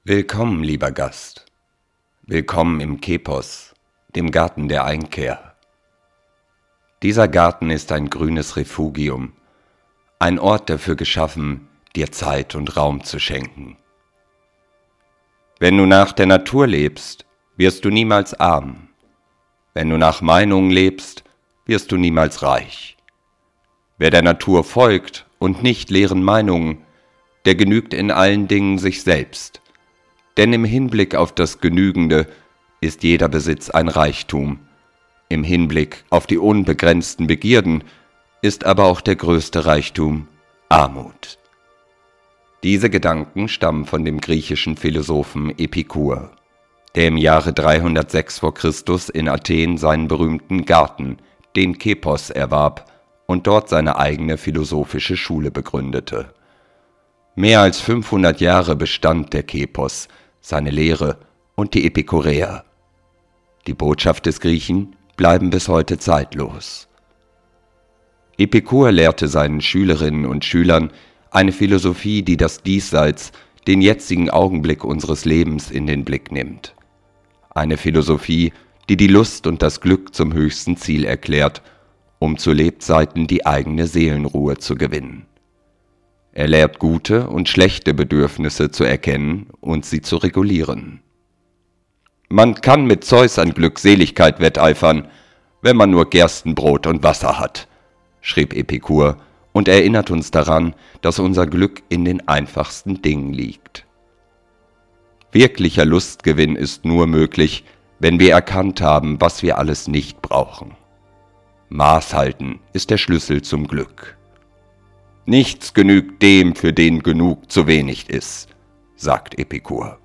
Willkommen, lieber Gast. Willkommen im Kepos, dem Garten der Einkehr. Dieser Garten ist ein grünes Refugium, ein Ort dafür geschaffen, dir Zeit und Raum zu schenken. Wenn du nach der Natur lebst, wirst du niemals arm. Wenn du nach Meinungen lebst, wirst du niemals reich. Wer der Natur folgt und nicht leeren Meinungen, der genügt in allen Dingen sich selbst. Denn im Hinblick auf das Genügende ist jeder Besitz ein Reichtum. Im Hinblick auf die unbegrenzten Begierden ist aber auch der größte Reichtum Armut. Diese Gedanken stammen von dem griechischen Philosophen Epikur, der im Jahre 306 v. Chr. in Athen seinen berühmten Garten, den Kepos, erwarb und dort seine eigene philosophische Schule begründete. Mehr als 500 Jahre bestand der Kepos, seine Lehre und die Epikureer. Die Botschaft des Griechen bleiben bis heute zeitlos. Epikur lehrte seinen Schülerinnen und Schülern eine Philosophie, die das Diesseits, den jetzigen Augenblick unseres Lebens in den Blick nimmt. Eine Philosophie, die die Lust und das Glück zum höchsten Ziel erklärt, um zu Lebzeiten die eigene Seelenruhe zu gewinnen. Er lehrt gute und schlechte Bedürfnisse zu erkennen und sie zu regulieren. Man kann mit Zeus an Glückseligkeit wetteifern, wenn man nur Gerstenbrot und Wasser hat, schrieb Epikur und erinnert uns daran, dass unser Glück in den einfachsten Dingen liegt. Wirklicher Lustgewinn ist nur möglich, wenn wir erkannt haben, was wir alles nicht brauchen. Maß halten ist der Schlüssel zum Glück. Nichts genügt dem, für den genug zu wenig ist, sagt Epikur.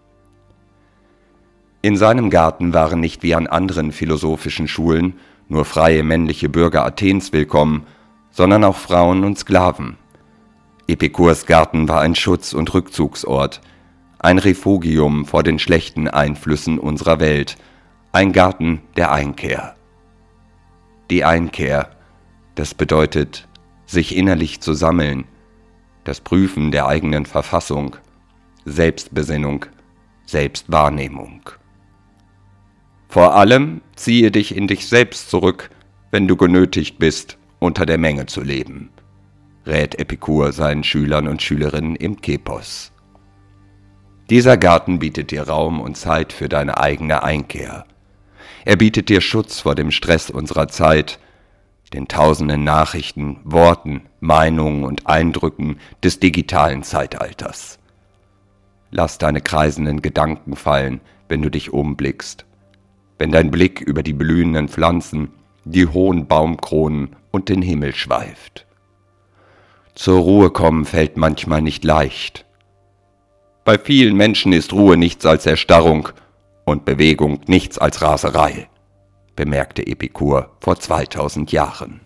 In seinem Garten waren nicht wie an anderen philosophischen Schulen nur freie männliche Bürger Athens willkommen, sondern auch Frauen und Sklaven. Epikurs Garten war ein Schutz- und Rückzugsort, ein Refugium vor den schlechten Einflüssen unserer Welt, ein Garten der Einkehr. Die Einkehr, das bedeutet, sich innerlich zu sammeln, das Prüfen der eigenen Verfassung, Selbstbesinnung, Selbstwahrnehmung. Vor allem ziehe dich in dich selbst zurück, wenn du genötigt bist, unter der Menge zu leben, rät Epikur seinen Schülern und Schülerinnen im Kepos. Dieser Garten bietet dir Raum und Zeit für deine eigene Einkehr. Er bietet dir Schutz vor dem Stress unserer Zeit, den tausenden Nachrichten, Worten, Meinungen und Eindrücken des digitalen Zeitalters. Lass deine kreisenden Gedanken fallen, wenn du dich umblickst, wenn dein Blick über die blühenden Pflanzen, die hohen Baumkronen und den Himmel schweift. Zur Ruhe kommen fällt manchmal nicht leicht. Bei vielen Menschen ist Ruhe nichts als Erstarrung und Bewegung nichts als Raserei, bemerkte Epikur vor 2000 Jahren.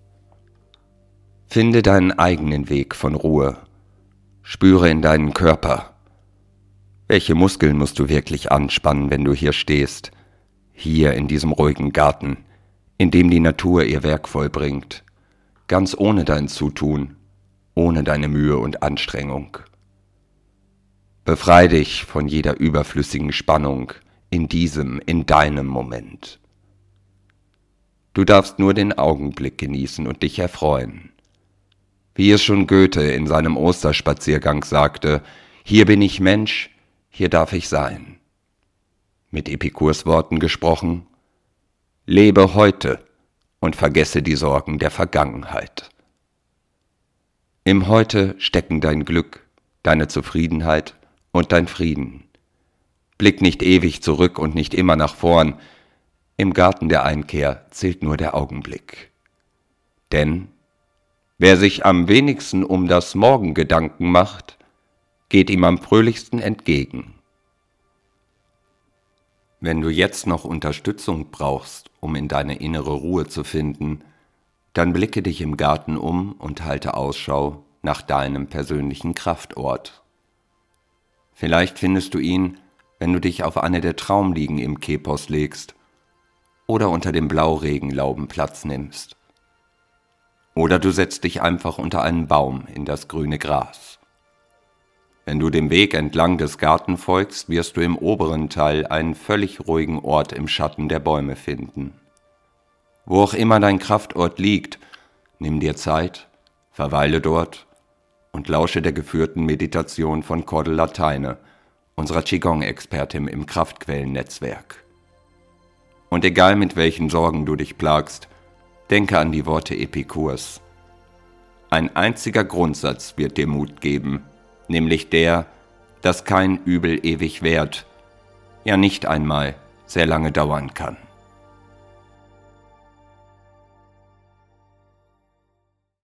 Finde deinen eigenen Weg von Ruhe. Spüre in deinen Körper. Welche Muskeln musst du wirklich anspannen, wenn du hier stehst, hier in diesem ruhigen Garten, in dem die Natur ihr Werk vollbringt, ganz ohne dein Zutun, ohne deine Mühe und Anstrengung. Befrei dich von jeder überflüssigen Spannung in deinem Moment. Du darfst nur den Augenblick genießen und dich erfreuen. Wie es schon Goethe in seinem Osterspaziergang sagte, hier bin ich Mensch, hier darf ich sein. Mit Epikurs Worten gesprochen, lebe heute und vergesse die Sorgen der Vergangenheit. Im Heute stecken dein Glück, deine Zufriedenheit und dein Frieden. Blick nicht ewig zurück und nicht immer nach vorn. Im Garten der Einkehr zählt nur der Augenblick. Denn wer sich am wenigsten um das Morgen Gedanken macht, geht ihm am fröhlichsten entgegen. Wenn du jetzt noch Unterstützung brauchst, um in deine innere Ruhe zu finden, dann blicke dich im Garten um und halte Ausschau nach deinem persönlichen Kraftort. Vielleicht findest du ihn, wenn du dich auf eine der Traumliegen im Kepos legst oder unter dem Blauregenlauben Platz nimmst. Oder du setzt dich einfach unter einen Baum in das grüne Gras. Wenn du dem Weg entlang des Gartens folgst, wirst du im oberen Teil einen völlig ruhigen Ort im Schatten der Bäume finden. Wo auch immer dein Kraftort liegt, nimm dir Zeit, verweile dort und lausche der geführten Meditation von Cordula Theine, unserer Qigong-Expertin im Kraftquellen-Netzwerk. Und egal mit welchen Sorgen du dich plagst, denke an die Worte Epikurs. Ein einziger Grundsatz wird dir Mut geben, nämlich der, dass kein Übel ewig währt, ja nicht einmal sehr lange dauern kann.